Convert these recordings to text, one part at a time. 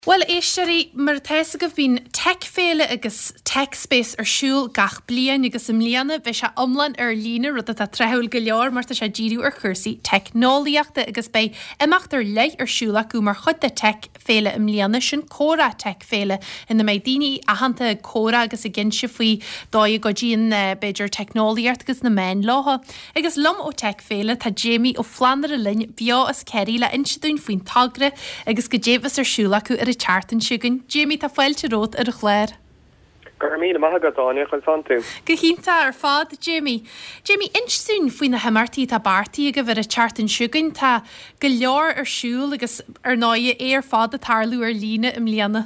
Well, éisteí mar teise go bhín tech féile agus tech space siúl gach blian agus líana bheith se omlan lína rud a trehuil go leor mar sé ddíú chusaí technoliaachta agus bei imachtar leith siúla go mar chud de tech féile líana sin córa tech féile ina méid daoine ahananta córa agus a ginse faoi dóid go dtíon beidir technoliaart agus na main látha. Agus lom ó tech féile tá Jamie ó Flandre linn bheo as ceirí le inseún faoin tagre agus go déhas siúla go chartan siúgan. Jamie tá fáilte rót ar a chléir. Mí maigad dáine chuil fanú. Go chinnta ar fád, Jamie. Jamie, insún faoin na hamartíí tá bartaí go bhar a chartan siúgan tá go leor siúl agus ar náide éar fád a tarlú ar lína líana.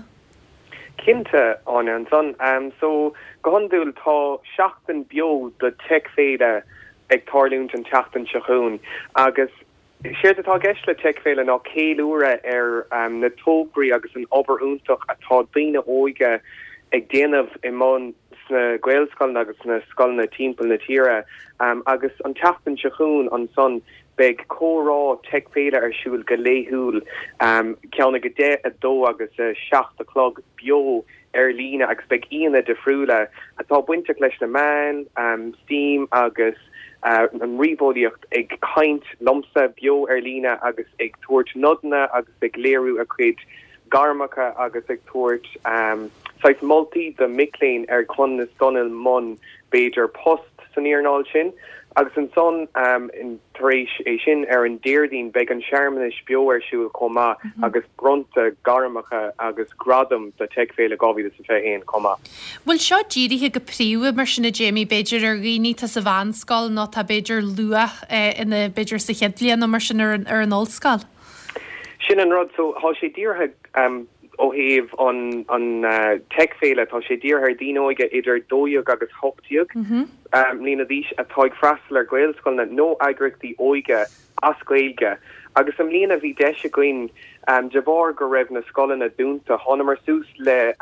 Cinnte áine an son. So gohandúil tá seachtain bio de tech féide ag tarlúnt an teachtain seachún agus séir atá geisle tech féile ná céúra na tógraí agus an oberúntaach atá daoine óige ag déanamh i món sna ghaelscoilna agus na scoilna timpeall na tíre agus an teachtain seachún an son beag córá tech féile siúil go léthúil ceanna go dé a dó agus 7:00 bio lína agus beag íana de friúla atá buinte leis na man, Steam agus an ribóíocht ag kaint lomsa bio lína agus ag tuairt nodna agus ag léirú a chuid garmacha agus ag tuairt sais multi de miléin chun na stonil mon beidir post san íarnáil sin agus an son in taréis é sin an déirdín beag an seaarmanis bio siúil comá agus bronta garmacha agus gradam de tech féile gáhí sa féhéin comá. Bhfuil seo ddíirithe go príomh mar sinna Jamie beidir ar rií tá sa bhanscoil ná tá beidir luach ina beidir sa cheadblian nó mar sin ar an olscoil. Sin an rud so há sé ddíortha ó héamh an tech féile tá sé ddíorthar díóige idir 2 agus 8 lína dhís atáid freistal ar ghaelscoilna nó agrachtaí óige ascailge agus am líana bhí deise goin de bhar go raibh na scoilna dúnta tháinig mar sús le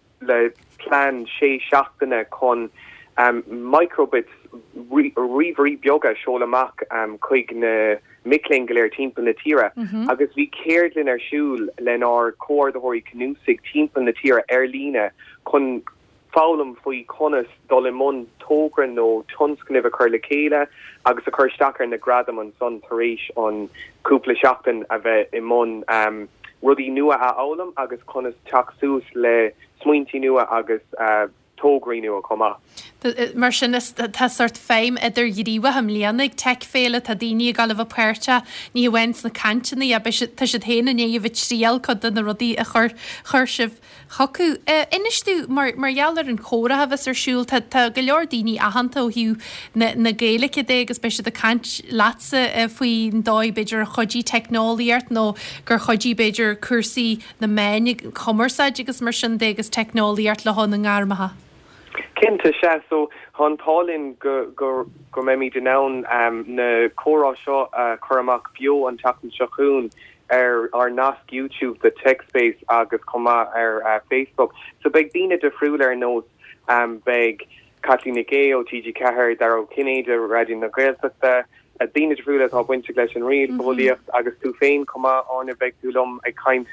plan 6 chun microbits riomhrí beaga seola amach chuig na miléin go léir timpeall na tíre agus bhí céirlinn ar siúil len ár cóirdóirí cnúsigh timpeall na tíre lína chun fálam faoi conas dul imón tógran nó tunscnibh a chur le chéile agus a chur stachar na gradam an son taréis an cúpla seachtain a bheith imón rudí nua a álam agus conas taxús le smuointí nua agus tógraí nua comá. Mar sin tá sort féim idir dhíomha am líananig tech féile tá daoine galh puirte ní bhains na cantina a tá sé héna néomh tríal chud na rudaí a chuirsibh chocu. Inistú margheallar an chórathe bheits ar siúil tá go leor daoine ahananta ó hiú na géalacha dé agus beise a cant lása faoin dóid beidir a chodí technoliaart nó gur chodí beidir cursaí na ménig commerceid agus mar sin dé agus technoliaart le hon na ngarmatha. Cinnte se so hantálinn go méimi den nán na chórá seo chuach bio an teachtain seachún ar nasc YouTube the tech space agus comá ar Facebook. So beag díine de friúil ar nós beag Kathleen Gay ó TG Cahir dar ó Kinéide radin na Gaeltachta a díine de friúil atá buinte leis an riad bólíocht agus tú féin comá ána beag dúlum ag caint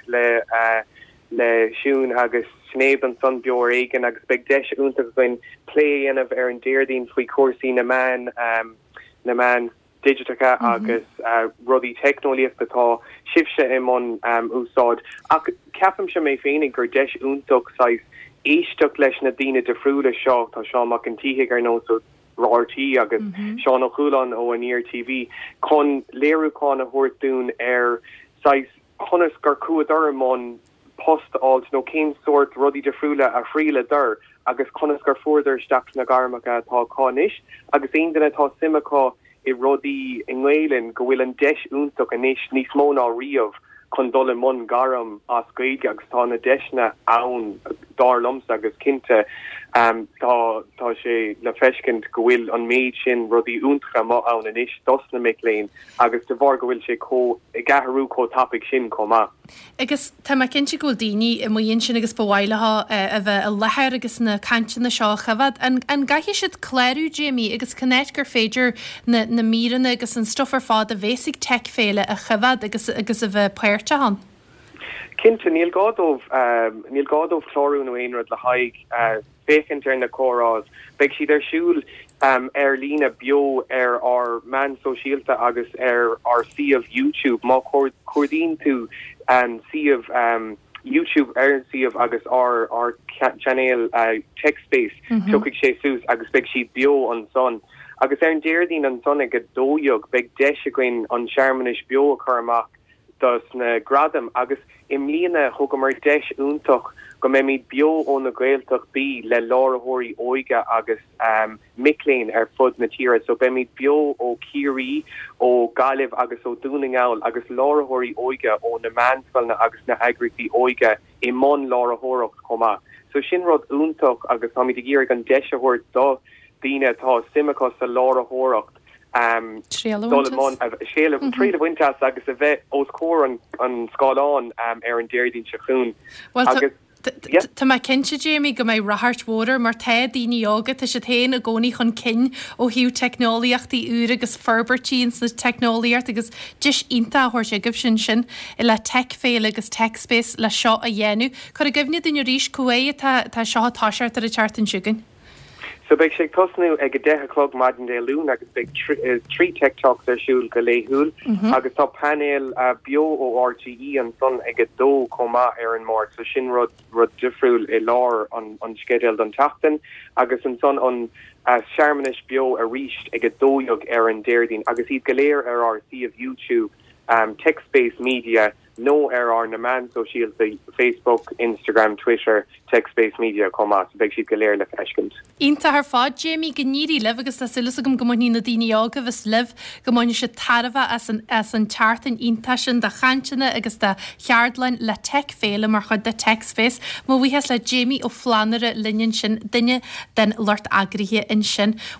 le siún agus snéb an son beor aigen agus beag deis únta goin play anamh ar an déirdín faoi cuasaí na man digitacha agus rudí technoliacht atá sibse imón úsáid. Ach ceapam se mé féinnig gur deis úntaach sais éisteach leis na daine de friúla seo tá seo mac an tíigh ar nó RT agus Seán O'Coolan ó an Ear TV chun léirúáin a thuirtún ar sais chunas gur cuadar amón post alt no céim sort rudí de friúla a fríle dur agus conas gur fuidir steach na garmacha tá cáis agus aon den atá simachá I rudí inhélinn go bhfuil an deis úntaach a níos mó ná riamh chun dul imón garam as gaige agus tá na deisna ann dar lomsa agus cinnte tá sé le feiscint go bhfuil an méid sin rudí úntacha má ann inis dos na miléin agus de bhar go bhfuil sé I gaharú có tapig sin comá. Agus tá cinnte go daoine I mhaon sin agus bhhailetha a bheith a lethir agus na cantin na seo chafad an gaiiche siad cléirú Jamie agus connect gur féidir na míranna agus an stofar fád a bhésigh tech féile a chafad agus a bheith puirte han. Kinta Neil Godov chlorú no ein rud le haig fécin na chorás beg si der siúl lína bio ar man sosiálta agus ar sea of YouTube má cuardín tú sea of YouTube sea of agus our channel TechSpace tuig sé sús agus beg si bio an son agus an déirdín an son go dóiog beg deisegrin an Sharmanish bio chuach dus na gradam agus im lína hogamar deis úntoch go mé mi bio ó na gaeltoch bí le lárathóirí óige agus miléin ar fud na tíre so be mi bio ó Kiri ó Galibh agus ó Dúningáil agus lárathóirí óige ó na mansfalna agus na agricí óige I mon lárathóireacht chomá so sin rud úntoch agus ha mi de gíir an deisehort do díine tá simachas sa lárathóireacht Shale of trade of wintas agus a vet os core on Scotland an deirdín seún. Tá mai cinse Jamie go méid rahartmór mar te daoine ágad tá sé téin a gcónaí chun cin ó hiú technoliaachtaí úra agus ferbertíns na technoliaart agus dis ínta thuir sé gibh sin I le tech féile agus TechSpace le seo a dhéanú chu a gibhne duine ríis cué tá seo táseart ar a chartan siúgan. So big sé tosnú ag 10 o'clock maidin dé lún agus big trí TikToks ar siúl go léhúil agus tá panel bio ó RTE an son ag dó comá ar an mór so sin rud difriúil I lár an schedule an tachtan agus an son an Sharmanish bio a ríist ag dóiog ar an deirdín agus iad go léir ar sea of YouTube TechSpace Media no ar na man sosiálta Facebook, Instagram, Twitter, TechSpace Media comá so beg siad go léir le feiscint. Ínta ar fád Jamie go níí leh agus tá sulas go mní na daine ága bheits leh go mine se tarfa as an chartan ínta sin de chaintena agus de cheardlain le tech féile mar chud de TechSpace má bhuihes le Jamie ó flanare linnean sin duine den Lord agrithe in sin.